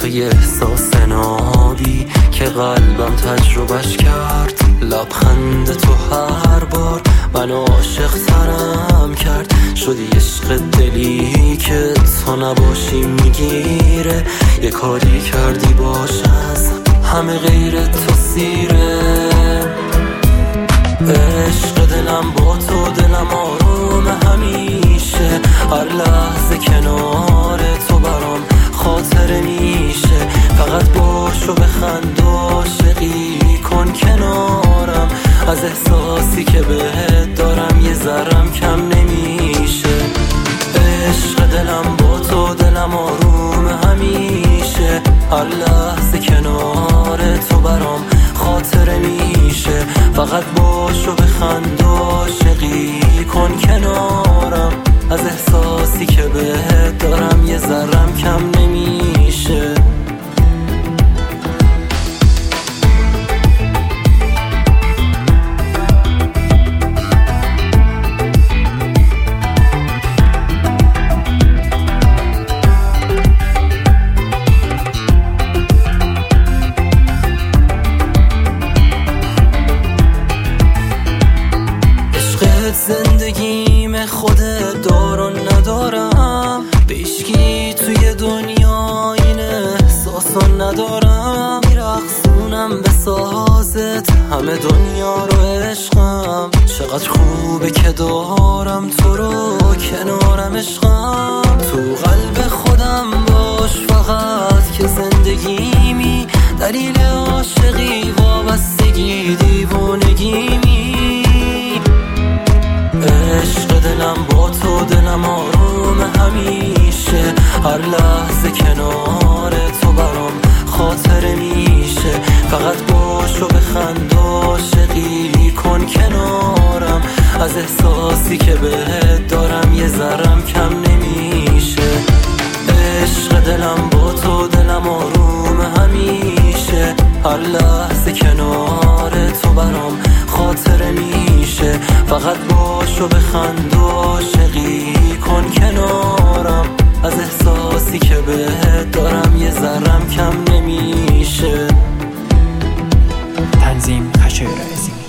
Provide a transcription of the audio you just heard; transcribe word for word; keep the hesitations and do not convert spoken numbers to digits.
یه احساس نابی که قلبم تجربهش کرد. لبخند تو هر بار منو عاشق ترم کرد. شدی عشق دلی که تو نباشی میگیره. یه کاری کردی باش از همه غیر تو سیره. عشق دلم با تو دلم آروم همیشه. هر لحظه کنار تو برام خاطره میشه. فقط باش و بخند و عاشقی کن کنارم. از احساسی که بهت دارم یه ذرم کم نمیشه. عشق دلم با تو دلم آروم همیشه. هر لحظه کنار تو برام خاطره میشه. فقط باش و بخند و عاشقی کن کنارم. از احساسی که بهت دارم یه ذرم کم نمیشه. زندگیم خودت دار و ندارم. به هیچکی توی دنیا این احساسو ندارم. میرقصونم به سازت همه دنیا رو عشقم. چقدر خوبه که دارم تو رو کنارم عشقم. تو قلب خودم باش فقط که زندگیمی. دلیل عاشقی وابستگی دیوونگیمی. عشق دلم با تو دلم آروم همیشه. هر لحظه کنار تو برام خاطره میشه. فقط باش و بخند و عاشقی کن کنارم. از احساسی که بهت دارم یه ذرم کم نمیشه. عشق دلم با تو دلم آروم همیشه. هر لحظه کنار تو برام خاطره میشه. فقط باش و بخند و عاشقی کن کنارم. از احساسی که بهت دارم یه ذرم کم نمیشه. تنظیم خشایار عظیمی.